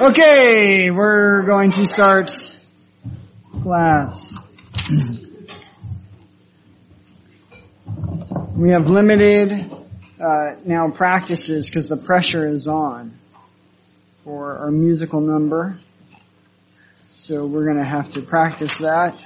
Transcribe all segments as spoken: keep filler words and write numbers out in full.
Okay, we're going to start class. We have limited uh, now practices because the pressure is on for our musical number. So we're going to have to practice that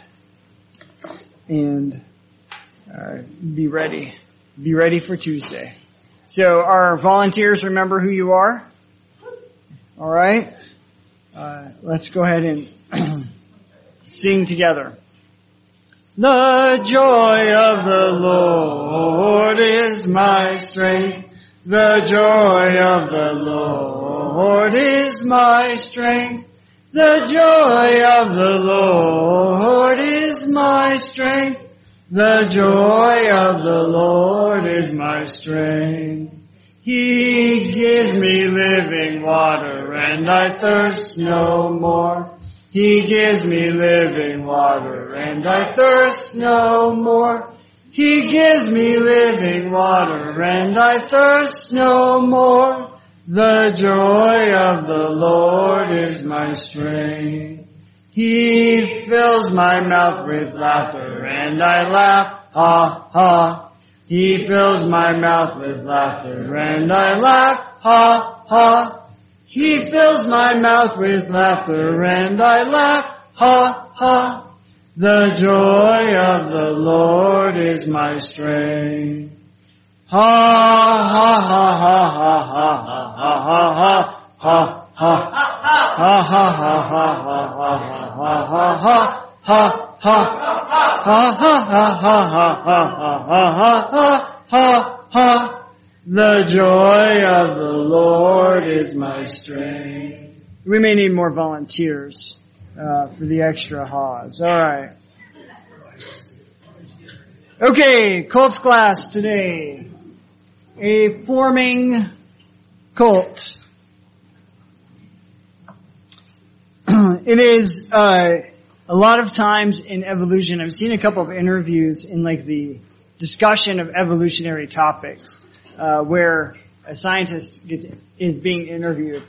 and uh, be ready. Be ready for Tuesday. So our volunteers, remember who you are? All right. Uh, let's go ahead and sing together. The joy of the Lord is my strength. The joy of the Lord is my strength. The joy of the Lord is my strength. The joy of the Lord is my strength. He gives me living water and I thirst no more. He gives me living water and I thirst no more. He gives me living water and I thirst no more. The joy of the Lord is my strength. He fills my mouth with laughter and I laugh, ha, ha. He fills my mouth with laughter and I laugh, ha, ha. He fills my mouth with laughter and I laugh, ha, ha. The joy of the Lord is my strength. Ha, ha, ha, ha, ha, ha, ha, ha, ha, ha, ha, ha, ha, ha, ha, ha, ha, ha, ha, ha. Ha, ha, ha, ha, ha, ha, ha, ha, ha, ha, ha. The joy of the Lord is my strength. We may need more volunteers uh, for the extra ha's. All right. Okay, cults class today. A forming cult. It is... Uh, A lot of times in evolution, I've seen a couple of interviews in like the discussion of evolutionary topics, uh, where a scientist gets, is being interviewed.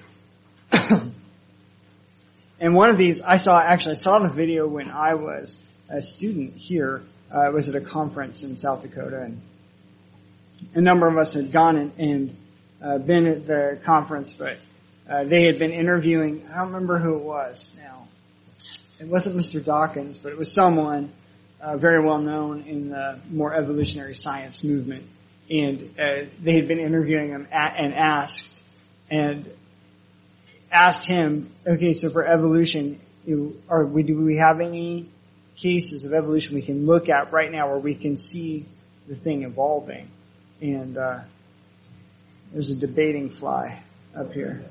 And one of these, I saw, actually I saw the video when I was a student here. Uh, I was at a conference in South Dakota, and a number of us had gone and, and uh, been at the conference, but uh, they had been interviewing, I don't remember who it was now. It wasn't Mister Dawkins, but it was someone uh, very well known in the more evolutionary science movement. And uh, they had been interviewing him at, and asked, and asked him, okay, so for evolution, you, are we, do we have any cases of evolution we can look at right now where we can see the thing evolving? And uh, there's a debating fly up here.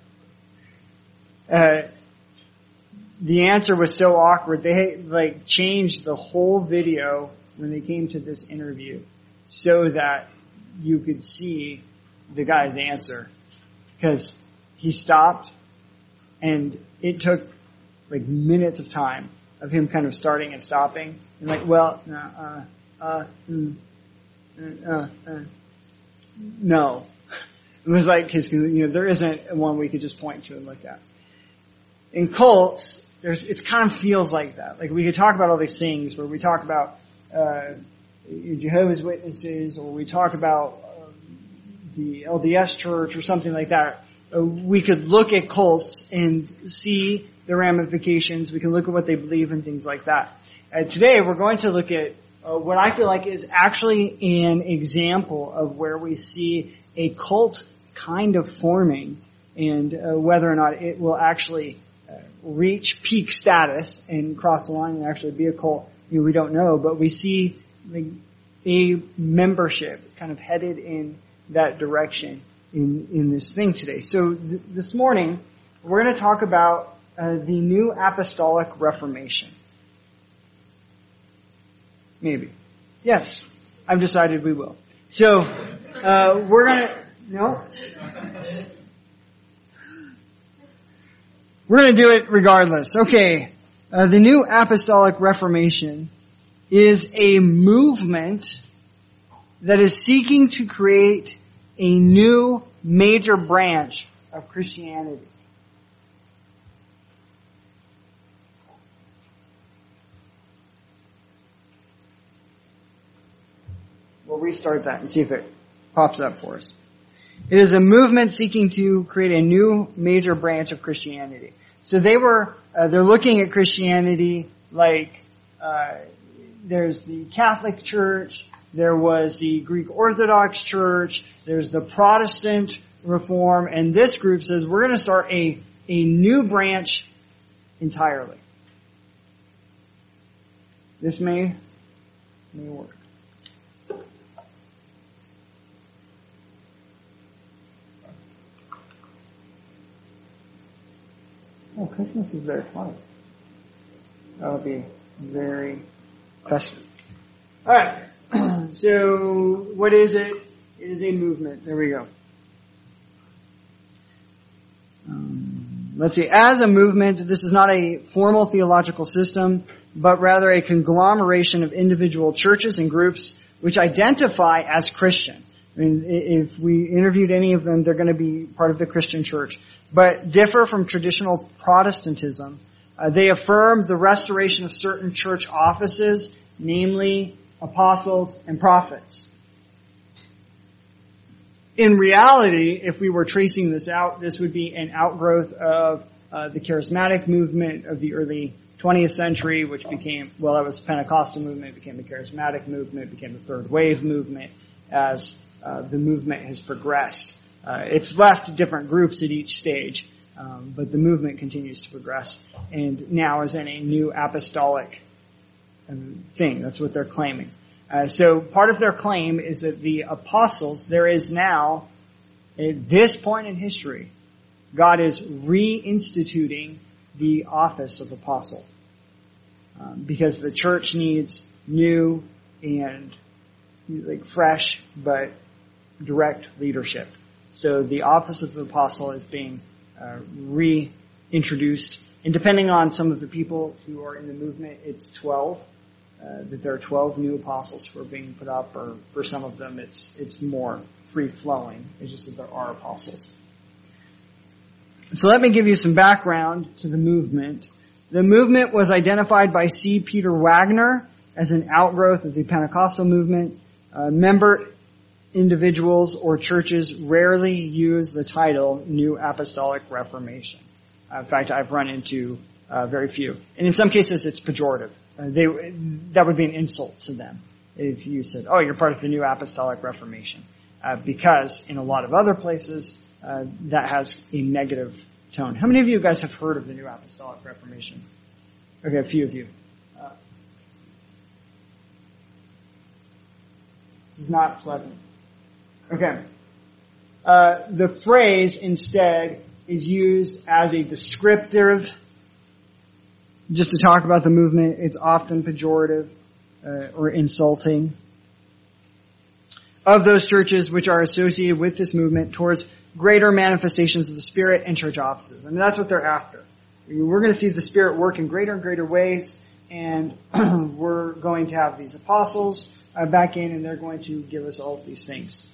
Uh, The answer was so awkward. They like changed the whole video when they came to this interview so that you could see the guy's answer. Because he stopped and it took like minutes of time of him kind of starting and stopping. And like, well, no, uh, uh, mm, uh, uh, no. It was like, cause, you know, there isn't one we could just point to and look at. In cults, there's, it kind of feels like that. Like we could talk about all these things where we talk about uh, Jehovah's Witnesses, or we talk about uh, the L D S Church or something like that. Uh, we could look at cults and see the ramifications. We can look at what they believe and things like that. Uh, today we're going to look at uh, what I feel like is actually an example of where we see a cult kind of forming, and uh, whether or not it will actually reach peak status and cross the line and actually be a cult, you know, we don't know, but we see like a membership kind of headed in that direction in, in this thing today. So th- this morning, we're going to talk about uh, the New Apostolic Reformation. Maybe. Yes. I've decided we will. So, uh, we're going to, no? We're going to do it regardless. Okay. Uh, the New Apostolic Reformation is a movement that is seeking to create a new major branch of Christianity. we'll restart that and see if it pops up for us. It is a movement seeking to create a new major branch of Christianity. So they were, uh, they're looking at Christianity like, uh, there's the Catholic Church, there was the Greek Orthodox Church, there's the Protestant Reform, and this group says we're going to start a, a new branch entirely. This may, may work. Oh, Christmas is there twice. That'll be very festive. Alright, so what is it? It is a movement. There we go. Um, let's see. As a movement, this is not a formal theological system, but rather a conglomeration of individual churches and groups which identify as Christian. I mean, if we interviewed any of them, they're going to be part of the Christian church, but differ from traditional Protestantism. Uh, they affirm the restoration of certain church offices, namely apostles and prophets. In reality, if we were tracing this out, this would be an outgrowth of uh, the charismatic movement of the early twentieth century, which became, well, that was Pentecostal movement, became the charismatic movement, became the third wave movement as uh, the movement has progressed. Uh, it's left different groups at each stage, um, but the movement continues to progress and now is in a new apostolic um, thing. That's what they're claiming. Uh, so part of their claim is that the apostles, there is now, at this point in history, God is reinstituting the office of apostle. Um, because the church needs new and like fresh but direct leadership. So the office of the apostle is being uh, reintroduced. And depending on some of the people who are in the movement, it's twelve. Uh, that there are twelve new apostles who are being put up, or for some of them it's it's more free-flowing. It's just that there are apostles. So let me give you some background to the movement. The movement was identified by C. Peter Wagner as an outgrowth of the Pentecostal movement. Uh, member individuals or churches rarely use the title New Apostolic Reformation. Uh, in fact, I've run into uh, very few. And in some cases it's pejorative. Uh, they, that would be an insult to them if you said, oh, you're part of the New Apostolic Reformation. Uh, because in a lot of other places, uh, that has a negative tone. How many of you guys have heard of the New Apostolic Reformation? Okay, a few of you. Uh, this is not pleasant. Okay. Uh, the phrase instead is used as a descriptive. Just to talk about the movement, it's often pejorative uh, or insulting. Of those churches which are associated with this movement towards greater manifestations of the Spirit and church offices. I mean, that's what they're after. We're going to see the Spirit work in greater and greater ways, and we're going to have these apostles uh, back in, and they're going to give us all of these things.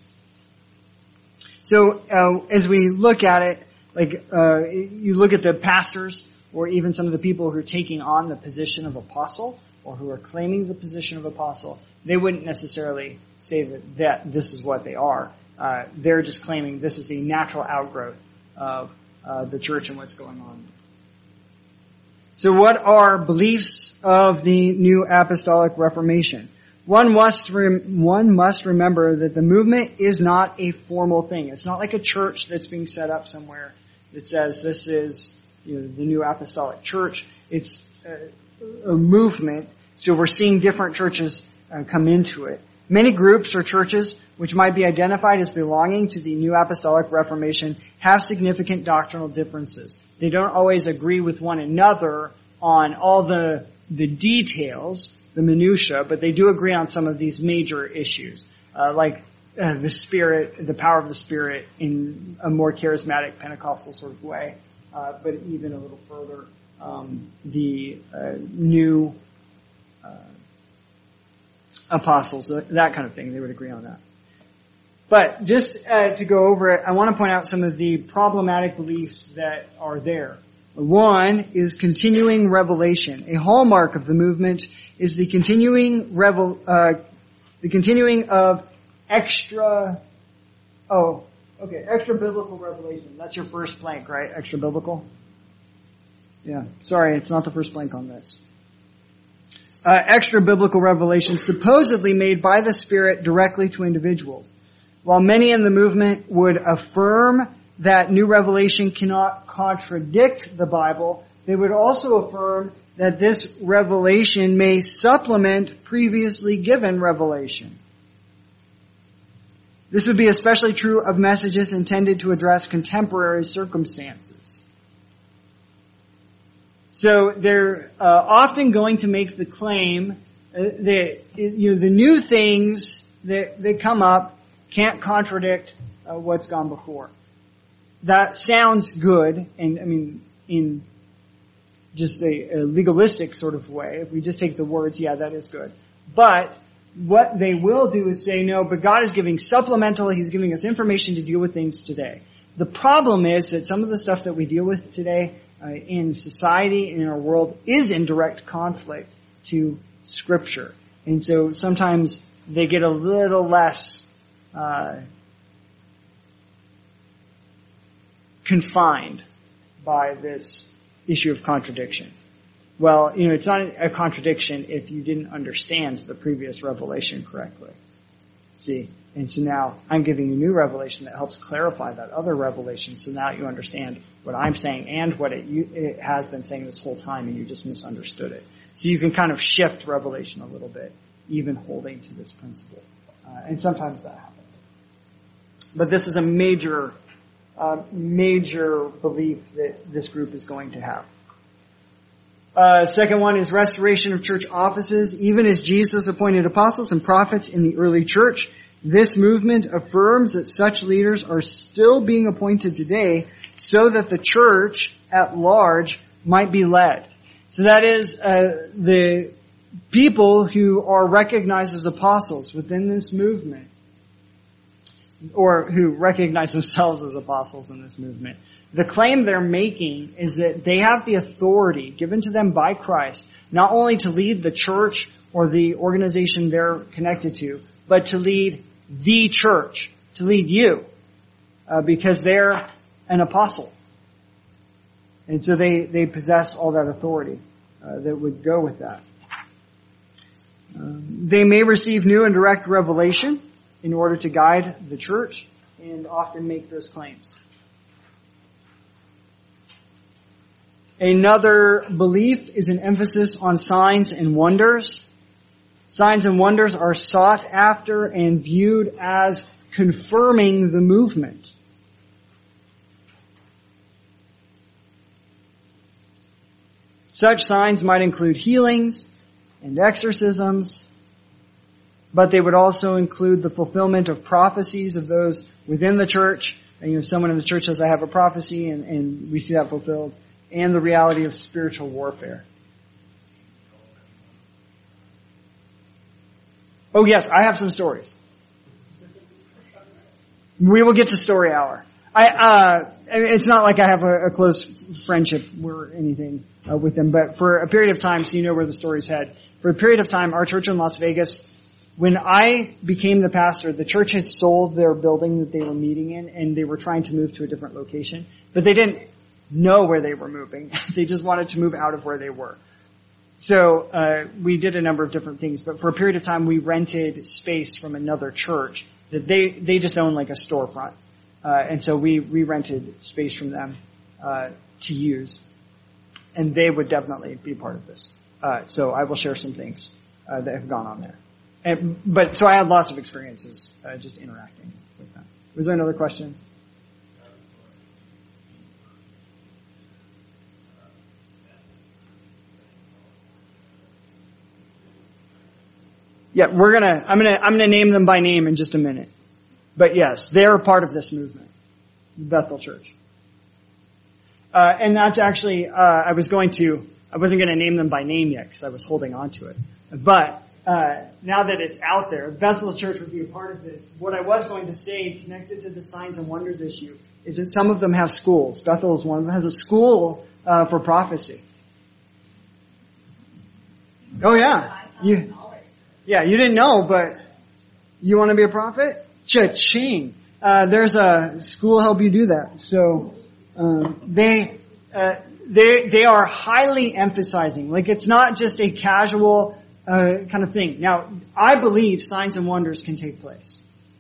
So, uh, as we look at it, like, uh, you look at the pastors, or even some of the people who are taking on the position of apostle, or who are claiming the position of apostle, they wouldn't necessarily say that, that this is what they are. Uh, they're just claiming this is the natural outgrowth of uh, the church and what's going on. So what are beliefs of the New Apostolic Reformation? One must rem- one must remember that the movement is not a formal thing. It's not like a church that's being set up somewhere that says this is, you know, the New Apostolic Church. It's a, a movement, so we're seeing different churches uh, come into it. Many groups or churches which might be identified as belonging to the New Apostolic Reformation have significant doctrinal differences. They don't always agree with one another on all the the details, the minutiae, but they do agree on some of these major issues, uh, like uh, the Spirit, the power of the Spirit in a more charismatic Pentecostal sort of way, uh, but even a little further, um, the uh, new uh, apostles, that kind of thing. They would agree on that. But just uh, to go over it, I want to point out some of the problematic beliefs that are there. One is continuing revelation. A hallmark of the movement is the continuing revel, uh, the continuing of extra, oh, okay, extra biblical revelation. That's your first blank, right? Extra biblical? Yeah, sorry, it's not the first blank on this. Uh, extra biblical revelation supposedly made by the Spirit directly to individuals. While many in the movement would affirm that new revelation cannot contradict the Bible, they would also affirm that this revelation may supplement previously given revelation. This would be especially true of messages intended to address contemporary circumstances. So they're uh, often going to make the claim uh, that you know, the new things that, that come up can't contradict uh, what's gone before. That sounds good, and I mean, in just a, a legalistic sort of way. If we just take the words, yeah, that is good. But what they will do is say, no, but God is giving supplemental, He's giving us information to deal with things today. The problem is that some of the stuff that we deal with today uh, in society and in our world is in direct conflict to Scripture. And so sometimes they get a little less uh, confined by this issue of contradiction. Well, you know, it's not a contradiction if you didn't understand the previous revelation correctly. See? And so now I'm giving you new revelation that helps clarify that other revelation, so now you understand what I'm saying and what it, you, it has been saying this whole time, and you just misunderstood it. So you can kind of shift revelation a little bit, even holding to this principle. Uh, and sometimes that happens. But this is a major, uh, major belief that this group is going to have. Uh, second one is restoration of church offices. Even as Jesus appointed apostles and prophets in the early church, this movement affirms that such leaders are still being appointed today so that the church at large might be led. So that is, uh, the people who are recognized as apostles within this movement, or who recognize themselves as apostles in this movement. The claim they're making is that they have the authority given to them by Christ, not only to lead the church or the organization they're connected to, but to lead the church, to lead you, uh, because they're an apostle. And so they, they possess all that authority uh, that would go with that. Um, they may receive new and direct revelation in order to guide the church and often make those claims. Another belief is an emphasis on signs and wonders. Signs and wonders are sought after and viewed as confirming the movement. Such signs might include healings and exorcisms, but they would also include the fulfillment of prophecies of those within the church. And, you know, someone in the church says, I have a prophecy, and, and we see that fulfilled. And the reality of spiritual warfare. Oh yes, I have some stories. We will get to story hour. I, uh, it's not like I have a, a close friendship or anything uh, with them, but for a period of time, so you know where the story's head. For a period of time, our church in Las Vegas, when I became the pastor, the church had sold their building that they were meeting in, and they were trying to move to a different location, but they didn't know where they were moving. They just wanted to move out of where they were. So uh we did a number of different things, but for a period of time we rented space from another church that they they just own like a storefront. Uh and so we we rented space from them uh to use. And they would definitely be part of this. Uh so I will share some things uh that have gone on there. And but so I had lots of experiences uh just interacting with them. Was there another question? Yeah, we're gonna, I'm gonna, I'm gonna name them by name in just a minute. But yes, they're part of this movement. Bethel Church. Uh, and that's actually, uh, I was going to, I wasn't gonna name them by name yet because I was holding on to it. But, uh, now that it's out there, Bethel Church would be a part of this. What I was going to say, connected to the signs and wonders issue, is that some of them have schools. Bethel is one of them, has a school, uh, for prophecy. Oh yeah. You, Yeah, you didn't know, but You want to be a prophet? Cha-ching. Uh, there's a school help you do that. So, um, they, uh, they, they are highly emphasizing. Like, it's not just a casual, uh, kind of thing. Now, I believe signs and wonders can take place.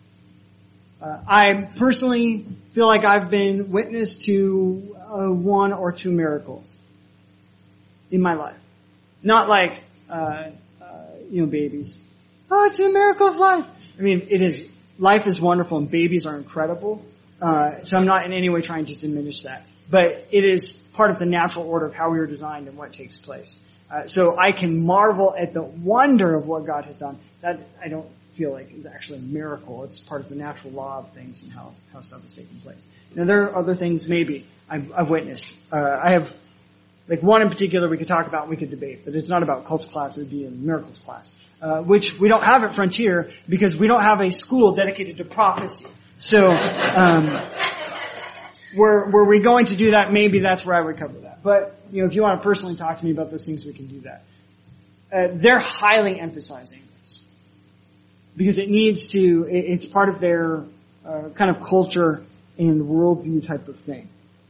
Uh, I personally feel like I've been witness to uh, one or two miracles in my life. Not like, uh, uh, you know, babies. Oh, it's a miracle of life. I mean, it is. Life is wonderful and babies are incredible. Uh, so I'm not in any way trying to diminish that. But it is part of the natural order of how we were designed and what takes place. Uh, so I can marvel at the wonder of what God has done. That I don't feel like is actually a miracle. It's part of the natural law of things and how, how stuff is taking place. Now there are other things maybe I've, I've witnessed. Uh, I have, like one in particular we could talk about and we could debate, but it's not about cults class, it would be a miracles class. Uh, which we don't have at Frontier because we don't have a school dedicated to prophecy. So, um, were, were we going to do that, maybe that's where I would cover that. But, you know, if you want to personally talk to me about those things, we can do that. Uh, they're highly emphasizing this. Because it needs to, it, it's part of their, uh, kind of culture and worldview type of thing.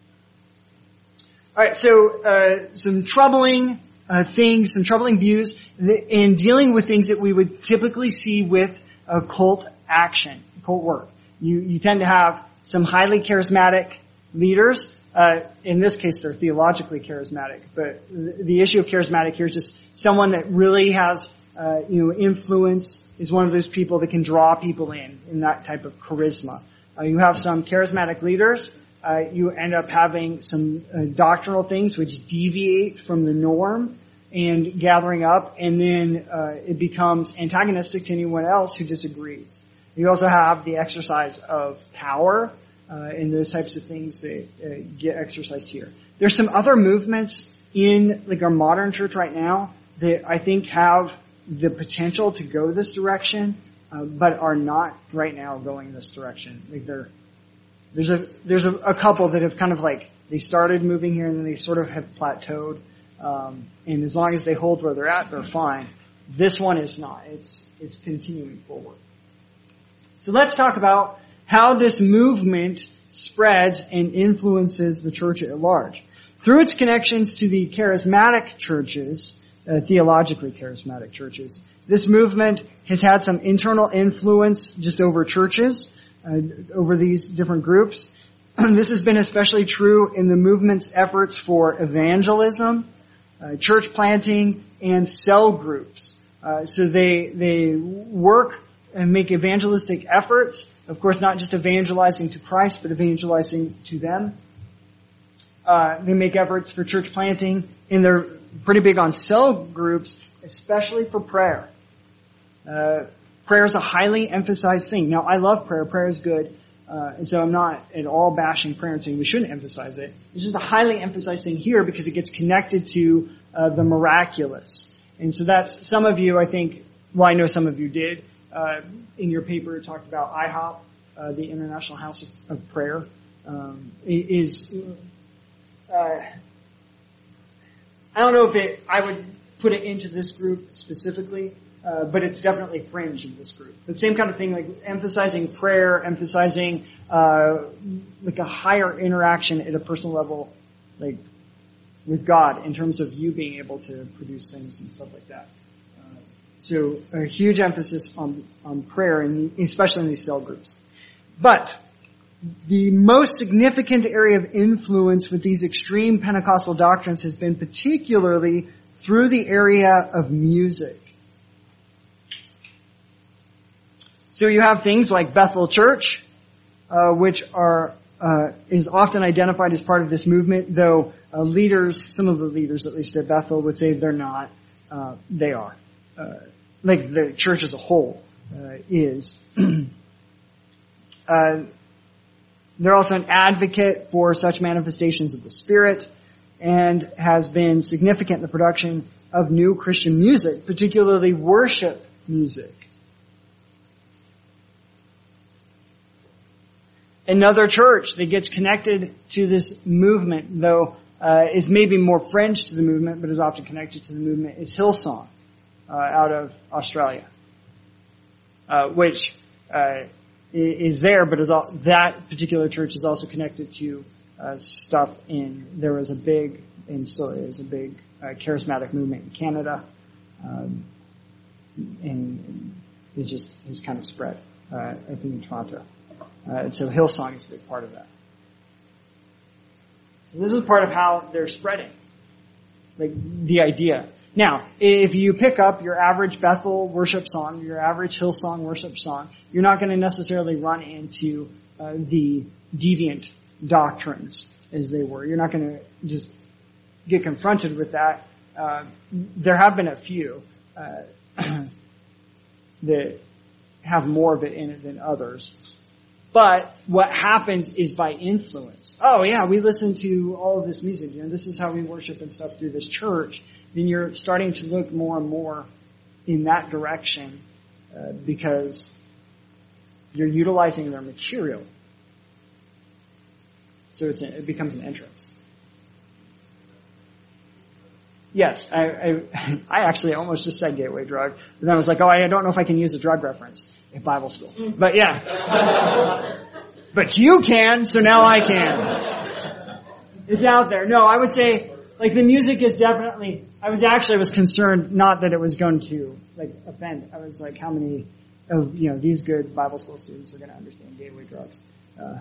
Alright, so, uh, some troubling Uh, things, some troubling views in dealing with things that we would typically see with a cult action, cult work. You, you tend to have some highly charismatic leaders. Uh, in this case, they're theologically charismatic, but the, the issue of charismatic here is just someone that really has, uh, you know, influence, is one of those people that can draw people in, in that type of charisma. Uh, you have some charismatic leaders. Uh, you end up having some uh, doctrinal things which deviate from the norm and gathering up, and then uh, it becomes antagonistic to anyone else who disagrees. You also have the exercise of power uh, and those types of things that uh, get exercised here. There's some other movements in like our modern church right now that I think have the potential to go this direction, uh, but are not right now going this direction. Like they're There's a, there's a, a couple that have kind of like, they started moving here and then they sort of have plateaued. Um, and as long as they hold where they're at, they're fine. This one is not. It's, it's continuing forward. So let's talk about how this movement spreads and influences the church at large. Through its connections to the charismatic churches, uh, theologically charismatic churches, this movement has had some internal influence just over churches. Uh, over these different groups. This has been especially true in the movement's efforts for evangelism, uh, church planting, and cell groups. Uh, so they they work and make evangelistic efforts. Of course, not just evangelizing to Christ, but evangelizing to them. Uh, they make efforts for church planting, and they're pretty big on cell groups, especially for prayer. Uh, Prayer is a highly emphasized thing. Now, I love prayer. Prayer is good. Uh, and so I'm not at all bashing prayer and saying we shouldn't emphasize it. It's just a highly emphasized thing here because it gets connected to uh, the miraculous. And so that's, some of you, I think, well, I know some of you did, uh, in your paper it talked about I HOP, uh, the International House of, of Prayer, um, is, uh, I don't know if it, I would put it into this group specifically, Uh, but it's definitely fringe in this group. The same kind of thing, like emphasizing prayer, emphasizing uh like a higher interaction at a personal level, like with God, in terms of you being able to produce things and stuff like that. Uh, so a huge emphasis on on prayer, and especially in these cell groups. But the most significant area of influence with these extreme Pentecostal doctrines has been particularly through the area of music. So you have things like Bethel Church, uh, which are, uh, is often identified as part of this movement, though uh, leaders, some of the leaders, at least at Bethel, would say they're not. Uh, they are. Uh, like the church as a whole, uh, is. uh, they're also an advocate for such manifestations of the Spirit, and has been significant in the production of new Christian music, particularly worship music. Another church that gets connected to this movement, though uh, is maybe more fringe to the movement, but is often connected to the movement, is Hillsong uh, out of Australia, uh, which uh, is there, but is all, that particular church is also connected to uh, stuff in, there was a big, and still is a big uh, charismatic movement in Canada, um, and it just has kind of spread, uh, I think in Toronto. Uh, and so Hillsong is a big part of that. So this is part of how they're spreading, like the idea. Now, if you pick up your average Bethel worship song, your average Hillsong worship song, you're not going to necessarily run into uh, the deviant doctrines as they were. You're not going to just get confronted with that. Uh, there have been a few uh, that have more of it in it than others. But what happens is by influence. Oh yeah, we listen to all of this music. You know, this is how we worship and stuff through this church. Then you're starting to look more and more in that direction uh, because you're utilizing their material. So it's a, it becomes an entrance. Yes, I, I I actually almost just said gateway drug, but then I was like, oh, I don't know if I can use a drug reference in Bible school. But yeah. But you can, so now I can. It's out there. No, I would say, like, the music is definitely, I was actually, I was concerned not that it was going to, like, offend. I was like, how many of, you know, these good Bible school students are going to understand gateway drugs? Uh,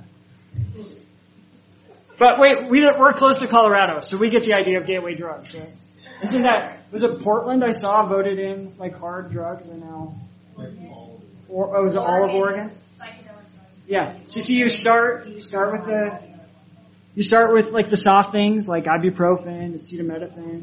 but wait, we, we're close to Colorado, so we get the idea of gateway drugs, right? Isn't that, was it Portland I saw voted in, like, hard drugs are now, or, oh, was it all of Oregon? Yeah. So see, you start, you start with the, you start with, like, the soft things, like ibuprofen, acetaminophen.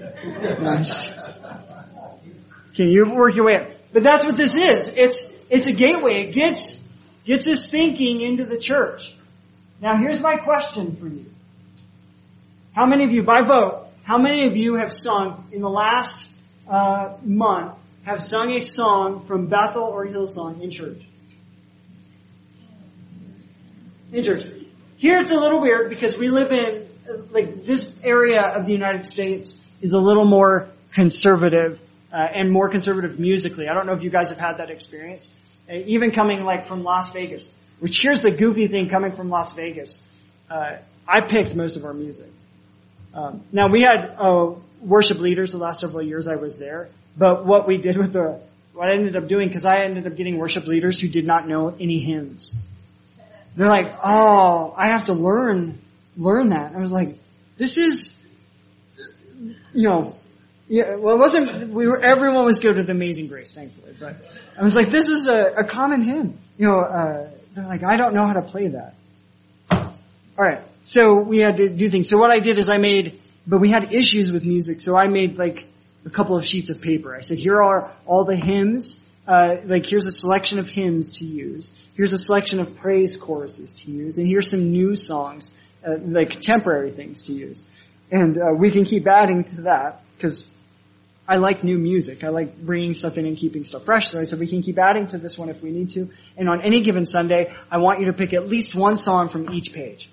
Can you work your way up? But that's what this is. It's, it's a gateway. It gets, gets us thinking into the church. Now here's my question for you. How many of you, by vote, how many of you have sung in the last uh, month, have sung a song from Bethel or Hillsong in church? In church. Here it's a little weird because we live in, like, this area of the United States is a little more conservative uh, and more conservative musically. I don't know if you guys have had that experience. Uh, even coming, like, from Las Vegas. Which, here's the goofy thing coming from Las Vegas. Uh, I picked most of our music. Um, now, we had uh, worship leaders the last several years I was there. But what we did with the, what I ended up doing, because I ended up getting worship leaders who did not know any hymns. They're like, oh, I have to learn, learn that. I was like, this is, you know, yeah, well, it wasn't, we were, everyone was good with Amazing Grace, thankfully, but I was like, this is a, a common hymn. You know, uh, they're like, I don't know how to play that. Alright, so we had to do things. So what I did is I made, but we had issues with music, so I made like a couple of sheets of paper. I said, here are all the hymns, uh, like here's a selection of hymns to use. Here's a selection of praise choruses to use, and here's some new songs, uh, like contemporary things to use. And uh, we can keep adding to that, because I like new music. I like bringing stuff in and keeping stuff fresh. So I said we can keep adding to this one if we need to. And on any given Sunday, I want you to pick at least one song from each page.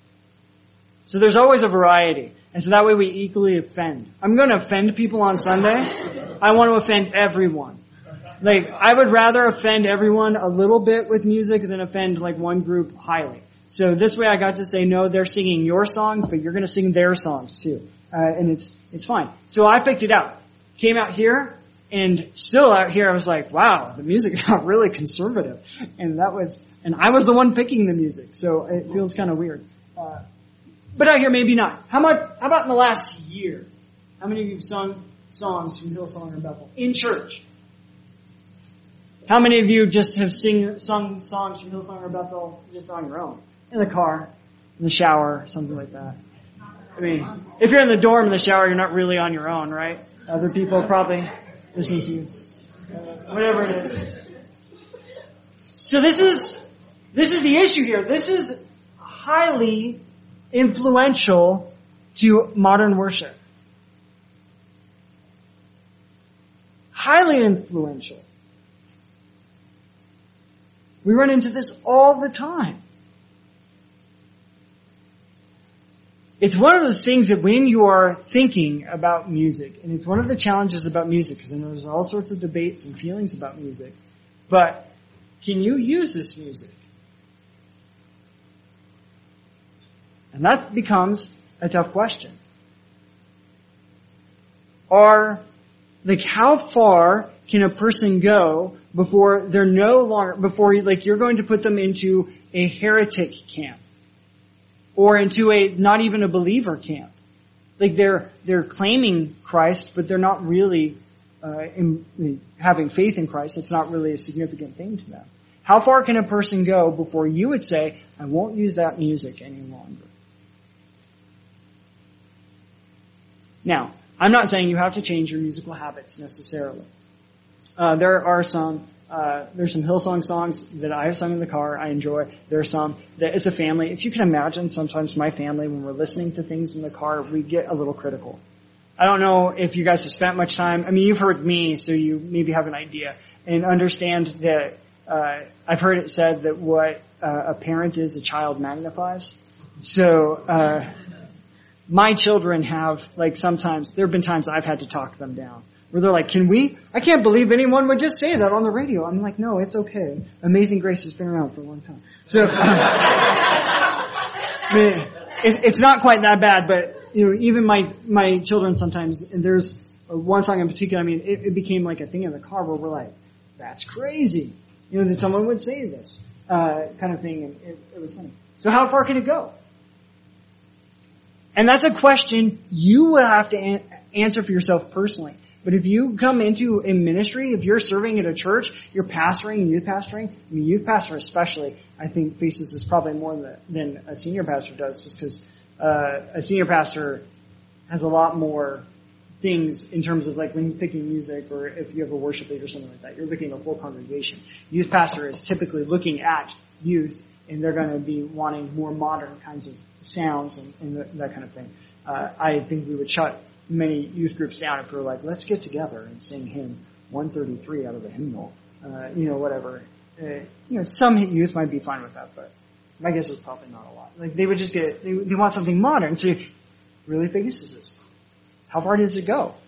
So there's always a variety. And so that way we equally offend. I'm going to offend people on Sunday. I want to offend everyone. Like, I would rather offend everyone a little bit with music than offend, like, one group highly. So this way I got to say, no, they're singing your songs, but you're going to sing their songs too. Uh, and it's, it's fine. So I picked it out. Came out here, and still out here I was like, wow, the music got really conservative. And that was, and I was the one picking the music, so it feels kind of weird. Uh, but out here maybe not. How much, how about in the last year? How many of you have sung songs from Hillsong or Bethel in church? How many of you just have sing, sung songs from Hillsong or Bethel just on your own? In the car, in the shower, something like that. I mean, if you're in the dorm in the shower, you're not really on your own, right? Other people probably listen to you. Uh, whatever it is. So this is, this is the issue here. This is highly influential to modern worship. Highly influential. We run into this all the time. It's one of those things that when you are thinking about music, and it's one of the challenges about music, because I know there's all sorts of debates and feelings about music, but can you use this music? And that becomes a tough question. Are, like, how far can a person go before they're no longer, before, like, you're going to put them into a heretic camp? Or into a, not even a believer camp? Like, they're, they're claiming Christ, but they're not really, uh, in, having faith in Christ. It's not really a significant thing to them. How far can a person go before you would say, I won't use that music any longer? Now, I'm not saying you have to change your musical habits necessarily. Uh, there are some, uh, there's some Hillsong songs that I have sung in the car, I enjoy. There are some that as a family, if you can imagine, sometimes my family, when we're listening to things in the car, we get a little critical. I don't know if you guys have spent much time, I mean, you've heard me, so you maybe have an idea, and understand that, uh, I've heard it said that what uh, a parent is, a child magnifies. So, uh, my children have, like, sometimes, there have been times I've had to talk them down. Where they're like, can we? I can't believe anyone would just say that on the radio. I'm like, no, it's okay. Amazing Grace has been around for a long time. So, I mean, it's not quite that bad, but, you know, even my, my children sometimes, and there's one song in particular, I mean, it, it became like a thing in the car where we're like, that's crazy. You know, that someone would say this, uh, kind of thing, and it, it was funny. So how far can it go? And that's a question you will have to an- answer for yourself personally. But if you come into a ministry, if you're serving at a church, you're pastoring and youth pastoring, I mean, youth pastor especially, I think faces this probably more than, than a senior pastor does, just because uh, a senior pastor has a lot more things in terms of, like, when you're picking music, or if you have a worship leader or something like that, you're looking at the whole congregation. Youth pastor is typically looking at youth, and they're going to be wanting more modern kinds of sounds and, and the, that kind of thing. Uh, I think we would shut many youth groups down if we were like, let's get together and sing hymn one thirty-three out of the hymnal, uh, you know, whatever. Uh, you know, some youth might be fine with that, but my guess is probably not a lot. Like, they would just get, they, they want something modern. So, really faces this. How far does it go?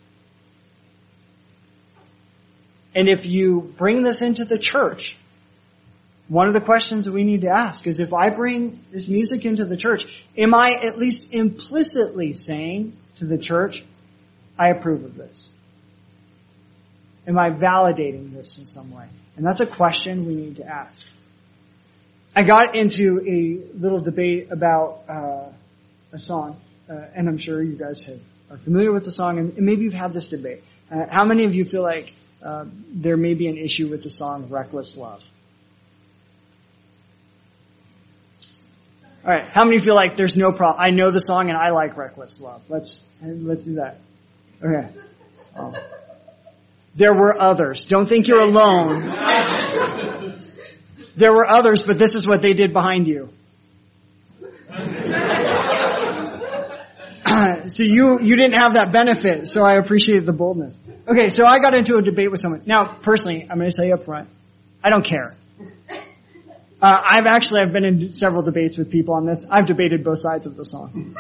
And if you bring this into the church, one of the questions that we need to ask is, if I bring this music into the church, am I at least implicitly saying to the church, I approve of this? Am I validating this in some way? And that's a question we need to ask. I got into a little debate about uh, a song, uh, and I'm sure you guys have, are familiar with the song, and maybe you've had this debate. Uh, how many of you feel like uh, there may be an issue with the song Reckless Love? All right. How many feel like there's no problem? I know the song and I like Reckless Love. Let's let's do that. Okay. Um, there were others. Don't think you're alone. There were others, but this is what they did behind you. So you you didn't have that benefit. So I appreciate the boldness. Okay. So I got into a debate with someone. Now, personally, I'm going to tell you up front, I don't care. Uh, I've actually, I've been in several debates with people on this. I've debated both sides of the song.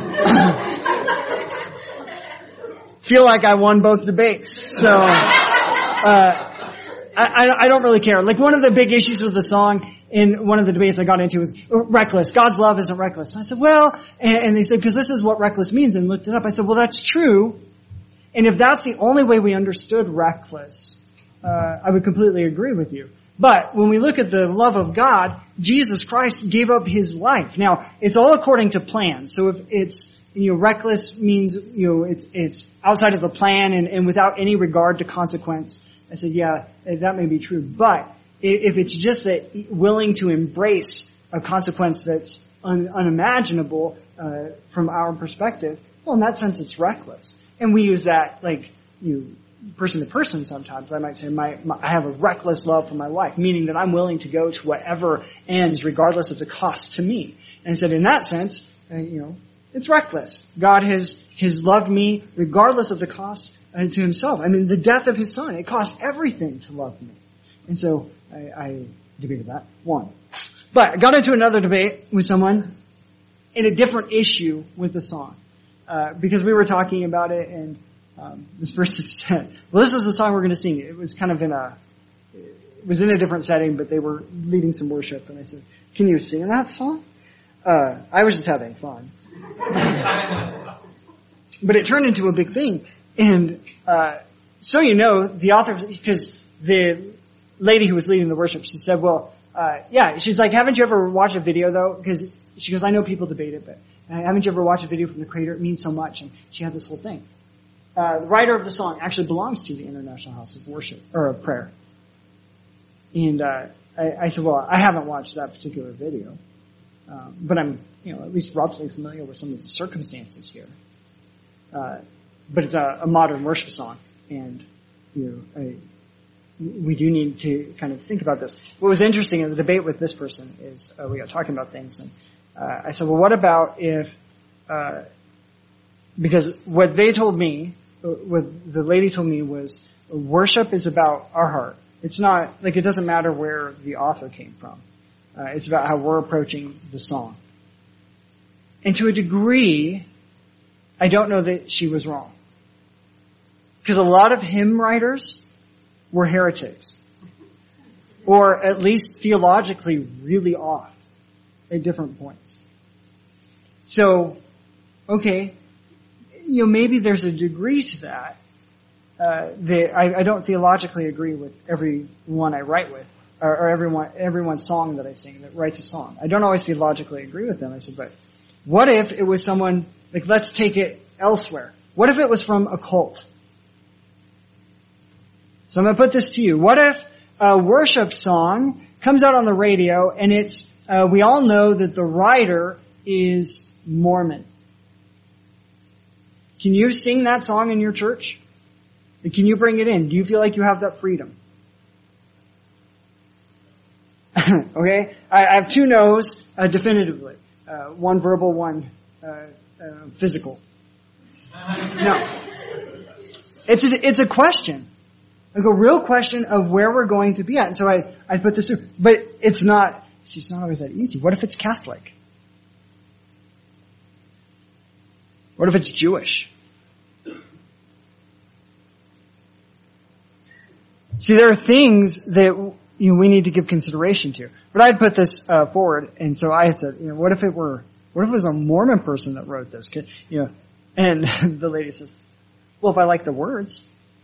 Feel like I won both debates. So, uh, I, I don't really care. Like, one of the big issues with the song in one of the debates I got into was reckless. God's love isn't reckless. And I said, well, and, and they said, because this is what reckless means, and looked it up. I said, well, that's true. And if that's the only way we understood reckless, uh, I would completely agree with you. But when we look at the love of God, Jesus Christ gave up his life. Now, it's all according to plan. So if it's, you know, reckless means, you know, it's, it's outside of the plan and, and without any regard to consequence. I said, yeah, that may be true. But if it's just that willing to embrace a consequence that's un, unimaginable, uh, from our perspective, well, in that sense, it's reckless. And we use that, like, you know, person to person sometimes. I might say my, my I have a reckless love for my wife, meaning that I'm willing to go to whatever ends regardless of the cost to me. And I said, in that sense, uh, you know, it's reckless. God has has loved me regardless of the cost uh, to himself. I mean, the death of his son, it cost everything to love me. And so I, I debated that. One. But I got into another debate with someone in a different issue with the song. Uh, because we were talking about it, and Um, this person said, well, this is the song we're going to sing. It was kind of in a, it was in a different setting, but they were leading some worship, and I said, "Can you sing that song?" Uh, I was just having fun. But it turned into a big thing. And uh, so you know, the author, because the lady who was leading the worship, she said, well, uh, yeah, she's like, haven't you ever watched a video, though? Because she goes, I know people debate it, but uh, haven't you ever watched a video from the Creator? It means so much. And she had this whole thing. Uh, the writer of the song actually belongs to the International House of Worship, or of Prayer. And uh, I, I said, well, I haven't watched that particular video. Um, but I'm, you know, at least roughly familiar with some of the circumstances here. Uh, but it's a, a modern worship song, and you know, I, we do need to kind of think about this. What was interesting in the debate with this person is uh, we got talking about things, and uh, I said, well, what about if, uh, because what they told me, what the lady told me was, worship is about our heart. It's not like it doesn't matter where the author came from. Uh, it's about how we're approaching the song. And to a degree, I don't know that she was wrong. Because a lot of hymn writers were heretics. Or at least theologically really off at different points. So, okay, you know, maybe there's a degree to that. Uh, that I, I don't theologically agree with every one I write with. Or, or everyone, everyone's song that I sing that writes a song. I don't always theologically agree with them. I said, but what if it was someone, like let's take it elsewhere. What if it was from a cult? So I'm going to put this to you. What if a worship song comes out on the radio and it's, uh, we all know that the writer is Mormon. Can you sing that song in your church? Can you bring it in? Do you feel like you have that freedom? Okay? I, I have two no's, uh, definitively. Uh, one verbal, one, uh, uh, physical. No. It's a, it's a question. Like a real question of where we're going to be at. And so I, I put this through. But it's not, see, it's not always that easy. What if it's Catholic? What if it's Jewish? See, there are things that you know, we need to give consideration to. But I'd put this uh, forward, and so I had said, you know, what if it were, what if it was a Mormon person that wrote this? Could, you know, and the lady says, well, if I like the words,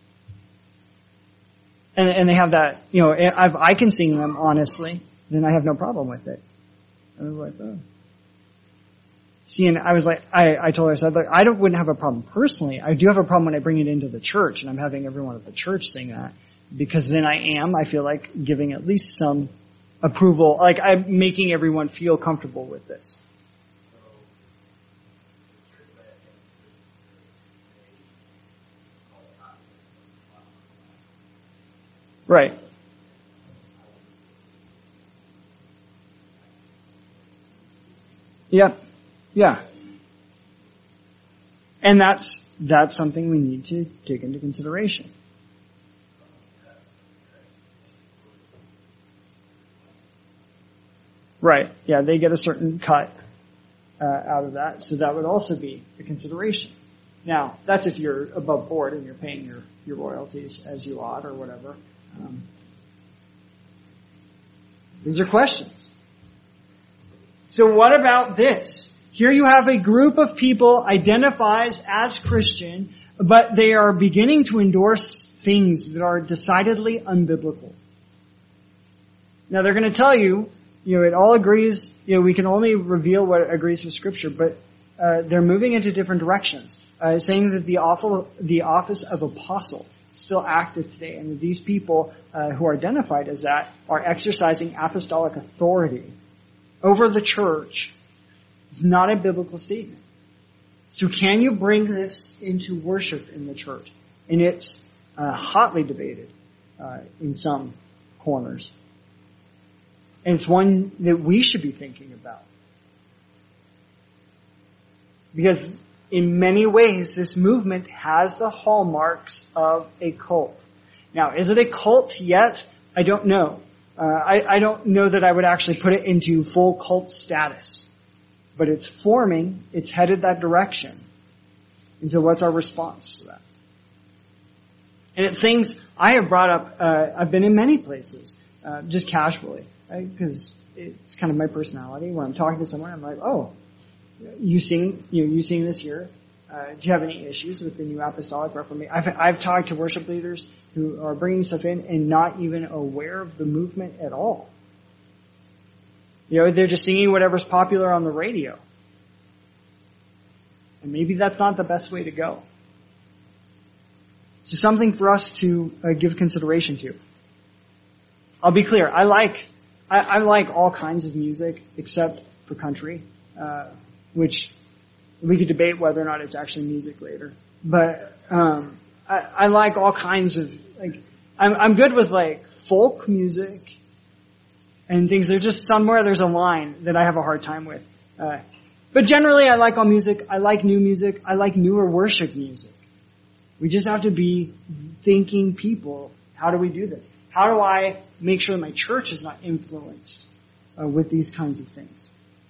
and, and they have that, you know, if I can sing them honestly, then I have no problem with it. And I was like, oh. See, and I was like, I, I told her, I said, look, I don't, wouldn't have a problem personally. I do have a problem when I bring it into the church, and I'm having everyone at the church sing that. Because then I am, I feel like, giving at least some approval, like I'm making everyone feel comfortable with this. Right. Yep. Yeah. And that's, that's something we need to take into consideration. Right. Yeah, they get a certain cut uh, out of that, so that would also be a consideration. Now, that's if you're above board and you're paying your, your royalties as you ought or whatever. Um, these are questions. So what about this? Here you have a group of people identifies as Christian, but they are beginning to endorse things that are decidedly unbiblical. Now, they're going to tell you, you know, it all agrees, you know, we can only reveal what agrees with Scripture, but uh, they're moving into different directions, uh, saying that the, awful, the office of apostle is still active today, and that these people uh, who are identified as that are exercising apostolic authority over the church. It's not a biblical statement. So can you bring this into worship in the church? And it's uh, hotly debated uh, in some corners. And it's one that we should be thinking about. Because in many ways, this movement has the hallmarks of a cult. Now, is it a cult yet? I don't know. Uh, I, I don't know that I would actually put it into full cult status. But it's forming, it's headed that direction. And so what's our response to that? And it's things I have brought up, uh, I've been in many places. uh, just casually, right? Because it's kind of my personality. When I'm talking to someone, I'm like, oh, you sing, you know, you sing this year. Uh, do you have any issues with the New Apostolic Reformation? I've, I've talked to worship leaders who are bringing stuff in and not even aware of the movement at all. You know, they're just singing whatever's popular on the radio. And maybe that's not the best way to go. So something for us to uh, give consideration to. I'll be clear. I like, I, I like all kinds of music except for country, uh, which we could debate whether or not it's actually music later. But um, I, I like all kinds of like. I'm, I'm good with like folk music and things. There's just somewhere there's a line that I have a hard time with. Uh, but generally, I like all music. I like new music. I like newer worship music. We just have to be thinking people. How do we do this? How do I make sure that my church is not influenced uh, with these kinds of things?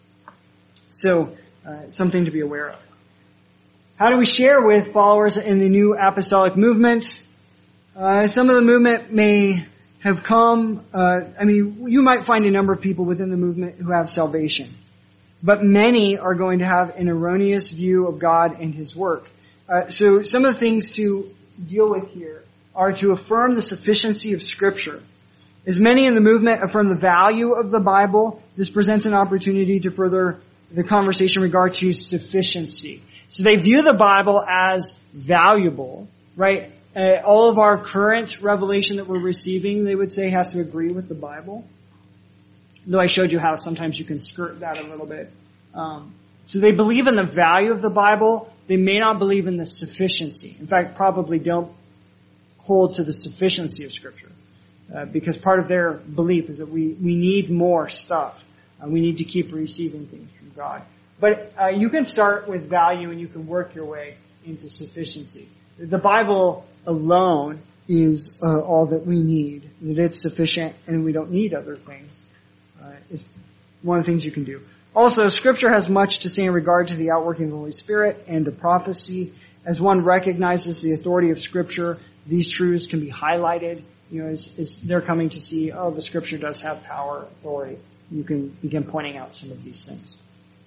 So. Uh, something to be aware of. How do we share with followers in the New Apostolic Movement? Uh, some of the movement may have come, uh, I mean, you might find a number of people within the movement who have salvation. But many are going to have an erroneous view of God and His work. Uh, so some of the things to deal with here are to affirm the sufficiency of Scripture. As many in the movement affirm the value of the Bible, this presents an opportunity to further the conversation in regard to sufficiency. So they view the Bible as valuable, right? Uh, all of our current revelation that we're receiving, they would say, has to agree with the Bible. Though I showed you how sometimes you can skirt that a little bit. Um, so they believe in the value of the Bible. They may not believe in the sufficiency. In fact, probably don't hold to the sufficiency of Scripture. Uh, because part of their belief is that we, we need more stuff. Uh, we need to keep receiving things from God. But uh, you can start with value and you can work your way into sufficiency. The Bible alone is uh, all that we need. That it's sufficient and we don't need other things. Uh, is one of the things you can do. Also, Scripture has much to say in regard to the outworking of the Holy Spirit and to prophecy. As one recognizes the authority of Scripture, these truths can be highlighted. You know, as, as they're coming to see, oh, the Scripture does have power, authority. You can begin pointing out some of these things.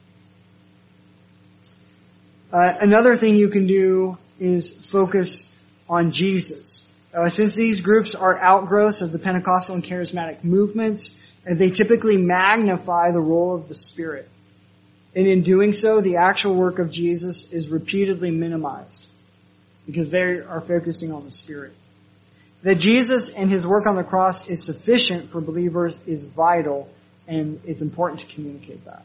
Uh, another thing you can do is focus on Jesus. Uh, since these groups are outgrowths of the Pentecostal and charismatic movements, and they typically magnify the role of the Spirit. And in doing so, the actual work of Jesus is repeatedly minimized because they are focusing on the Spirit. That Jesus and His work on the cross is sufficient for believers is vital. And it's important to communicate that.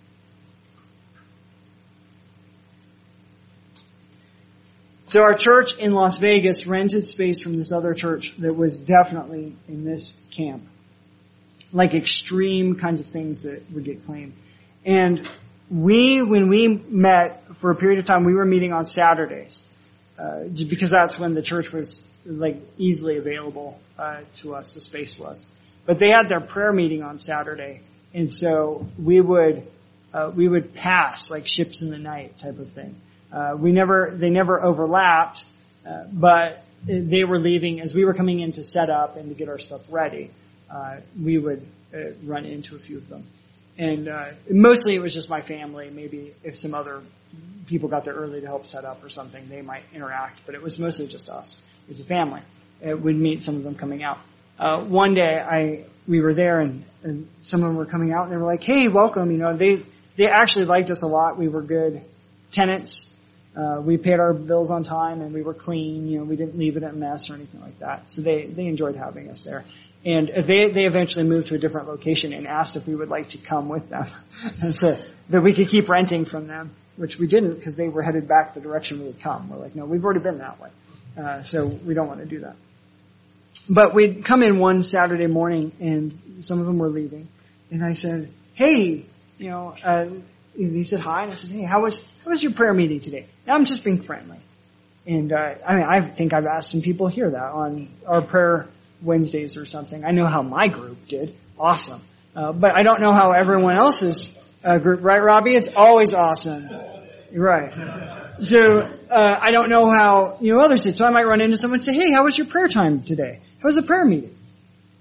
So our church in Las Vegas rented space from this other church that was definitely in this camp. Like extreme kinds of things that would get claimed. And we, when we met for a period of time, we were meeting on Saturdays. Uh, because that's when the church was like easily available uh, to us, the space was. But they had their prayer meeting on Saturday, and so we would uh, we would pass like ships in the night type of thing. Uh, we never they never overlapped, uh, but they were leaving as we were coming in to set up and to get our stuff ready. Uh, we would uh, run into a few of them, and uh, mostly it was just my family. Maybe if some other people got there early to help set up or something, they might interact. But it was mostly just us as a family. It would meet some of them coming out. Uh, one day I, we were there and, and some of them were coming out and they were like, hey, welcome. You know, they, they actually liked us a lot. We were good tenants. Uh, we paid our bills on time and we were clean. You know, we didn't leave it a mess or anything like that. So they, they enjoyed having us there. And they, they eventually moved to a different location and asked if we would like to come with them. And so that we could keep renting from them, which we didn't because they were headed back the direction we had come. We're like, no, we've already been that way. Uh, so we don't want to do that. But we'd come in one Saturday morning and some of them were leaving. And I said, hey, you know, uh, and he said hi. And I said, hey, how was, how was your prayer meeting today? Now I'm just being friendly. And, uh, I mean, I think I've asked some people here that on our prayer Wednesdays or something. I know how my group did. Awesome. Uh, but I don't know how everyone else's uh, group, right, Robbie? It's always awesome. You're right. So, uh, I don't know how, you know, others did. So I might run into someone and say, hey, how was your prayer time today? How was the prayer meeting?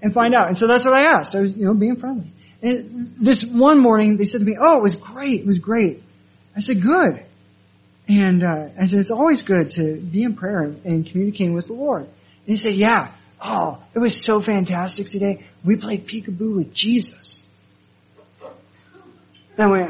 and find out. And so that's what I asked. I was, you know, being friendly. And this one morning, they said to me, oh, it was great. It was great. I said, good. And uh, I said, it's always good to be in prayer and, and communicating with the Lord. And he said, yeah. Oh, it was so fantastic today. We played peekaboo with Jesus. And I went,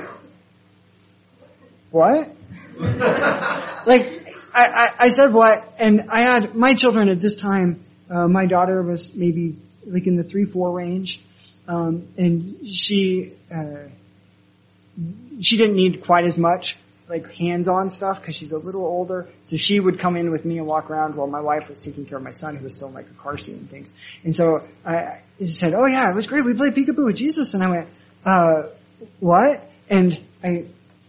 what? like, I, I, I said what? And I had my children at this time, uh, my daughter was maybe like in the three, four range. Um, and she, uh, she didn't need quite as much, like hands-on stuff because she's a little older. So she would come in with me and walk around while my wife was taking care of my son who was still in like a car seat and things. And so I she said, oh yeah, it was great. We played peekaboo with Jesus. And I went, uh, what? And I,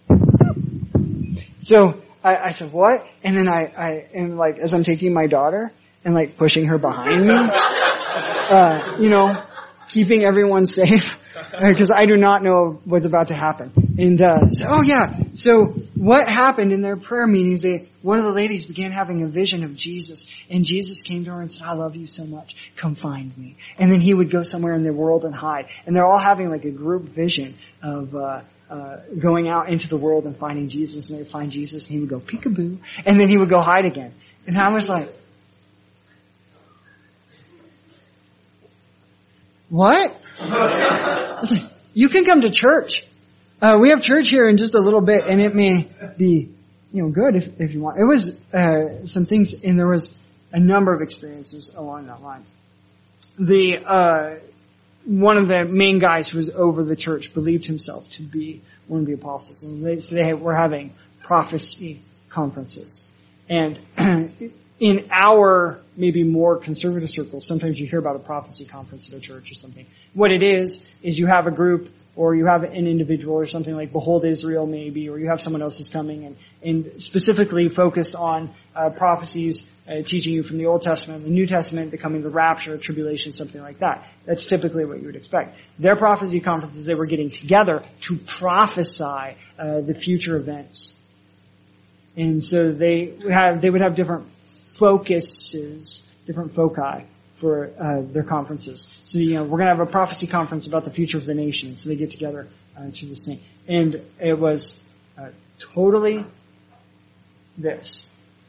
so I, I said, what? And then I, I, and like as I'm taking my daughter and like pushing her behind me, uh, you know, keeping everyone safe. Because I do not know what's about to happen. And uh so, oh yeah. So what happened in their prayer meetings? They, one of the ladies began having a vision of Jesus, and Jesus came to her and said, "I love you so much. Come find me." And then he would go somewhere in the world and hide. And they're all having like a group vision of uh uh going out into the world and finding Jesus. And they would find Jesus, and he would go peekaboo, and then he would go hide again. And I was like, what? Listen, you can come to church. Uh, we have church here in just a little bit, and it may be, you know, good if, if you want. It was, uh, some things, and there was a number of experiences along that lines. The, uh, one of the main guys who was over the church believed himself to be one of the apostles. And they, so they were having prophecy conferences. And in our maybe more conservative circles, sometimes you hear about a prophecy conference at a church or something. What it is, is you have a group or you have an individual or something like Behold Israel maybe, or you have someone else who's coming and, and specifically focused on uh, prophecies, uh, teaching you from the Old Testament, the New Testament, the coming of the rapture, tribulation, something like that. That's typically what you would expect. Their prophecy conferences, they were getting together to prophesy uh, the future events. And so they have, they would have different focuses, different foci for uh, their conferences. So, you know, we're going to have a prophecy conference about the future of the nation. So they get together uh, to this thing. And it was uh, totally this.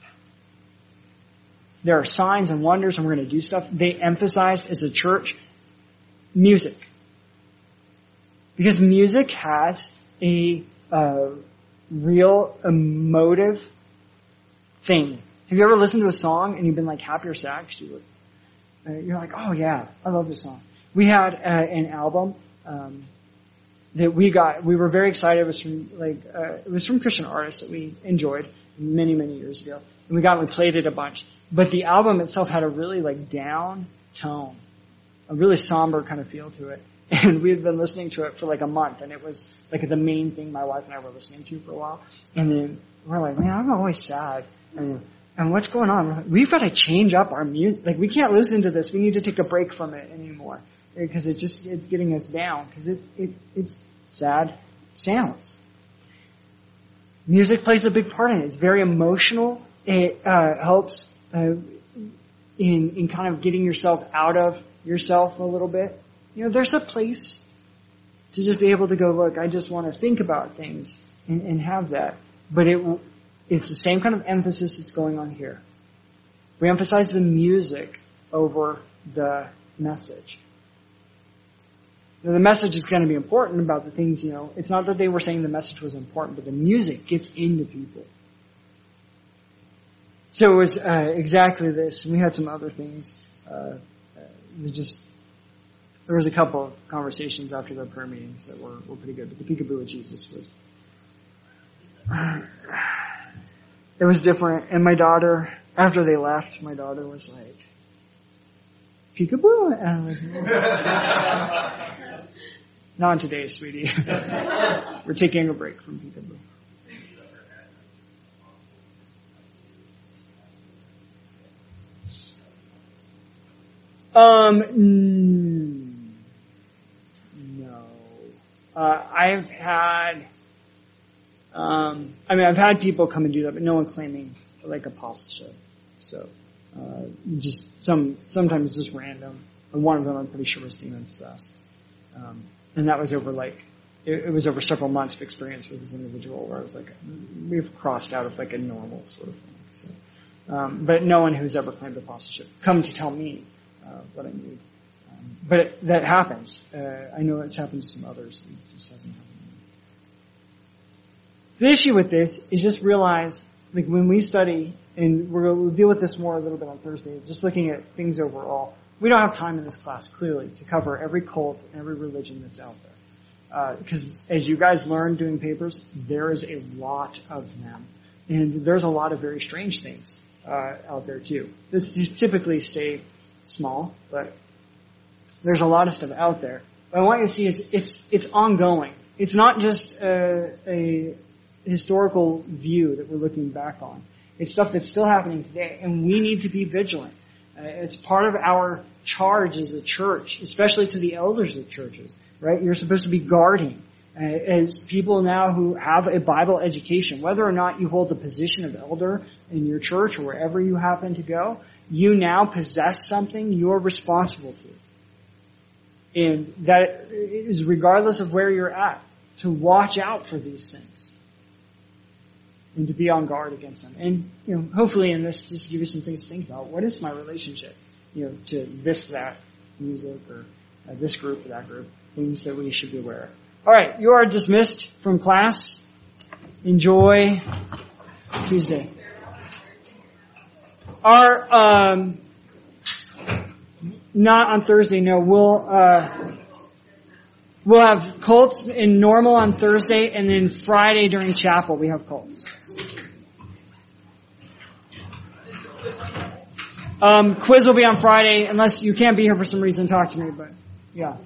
There are signs and wonders, and we're going to do stuff. They emphasized as a church music. Because music has a uh, real emotive thing. Have you ever listened to a song and you've been like happy or sad? Cause you were, uh, you're like, oh yeah, I love this song. We had uh, an album um, that we got. We were very excited. It was from like uh, it was from Christian artists that we enjoyed many many years ago, and we got and we played it a bunch. But the album itself had a really like down tone, a really somber kind of feel to it. And we had been listening to it for like a month, and it was like the main thing my wife and I were listening to for a while. And then we're like, man, I'm always sad. And, and what's going on? We've got to change up our music. Like, we can't listen to this. We need to take a break from it anymore. Because it just, it's getting us down. Because it, it, it's sad sounds. Music plays a big part in it. It's very emotional. It, uh, helps, uh, in, in kind of getting yourself out of yourself a little bit. You know, there's a place to just be able to go, look, I just want to think about things and, and have that. But it, it's the same kind of emphasis that's going on here. We emphasize the music over the message. Now, the message is going to be important about the things, you know, it's not that they were saying the message was important, but the music gets into people. So it was uh, exactly this. We had some other things. Uh, uh, we just There was a couple of conversations after the prayer meetings that were, were pretty good, but the peekaboo with Jesus was, uh, it was different. And my daughter, after they left, my daughter was like, peekaboo? And I'm like, not today, sweetie. We're taking a break from peekaboo. Um, no. Uh, I've had, um, I mean, I've had people come and do that, but no one claiming like apostleship. So, uh, just some, sometimes just random And one of them I'm pretty sure was demon possessed. Um, and that was over like, it, it was over several months of experience with this individual where I was like, we've crossed out of like a normal sort of thing. So, um, but no one who's ever claimed apostleship come to tell me uh, what I need. Um, but it, that happens. Uh, I know it's happened to some others. It just hasn't happened to me. The issue with this is just realize, like when we study, and we're, we'll deal with this more a little bit on Thursday, just looking at things overall, we don't have time in this class, clearly, to cover every cult and every religion that's out there. Uh, because as you guys learn doing papers, there is a lot of them. And there's a lot of very strange things uh, out there too. This typically stay small, but there's a lot of stuff out there. What I want you to see is it's it's ongoing. It's not just a, a historical view that we're looking back on. It's stuff that's still happening today, and we need to be vigilant. Uh, it's part of our charge as a church, especially to the elders of churches, right? You're supposed to be guarding. Uh, as people now who have a Bible education, whether or not you hold the position of elder in your church or wherever you happen to go, you now possess something you're responsible to. And that is regardless of where you're at, to watch out for these things and to be on guard against them. And, you know, hopefully in this, just give you some things to think about. What is my relationship, you know, to this, that music or uh, this group or that group? Things that we should be aware of. All right, you are dismissed from class. Enjoy Tuesday. Our, um, not on Thursday, no, we'll, uh, we'll have cults in normal on Thursday, and then Friday during chapel we have cults. Um, quiz will be on Friday, unless you can't be here for some reason, talk to me, but, yeah.